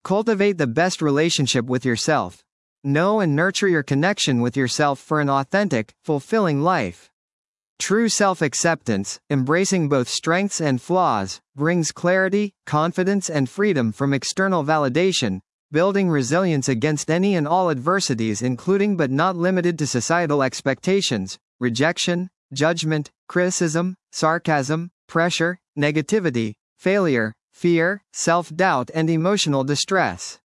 Cultivate the best relationship with yourself. Know and nurture your connection with yourself for an authentic, fulfilling life. True self-acceptance, embracing both strengths and flaws, brings clarity, confidence and freedom from external validation, building resilience against any and all adversities including but not limited to societal expectations, rejection, judgment, criticism, sarcasm, pressure, negativity, failure, fear, self-doubt and emotional distress.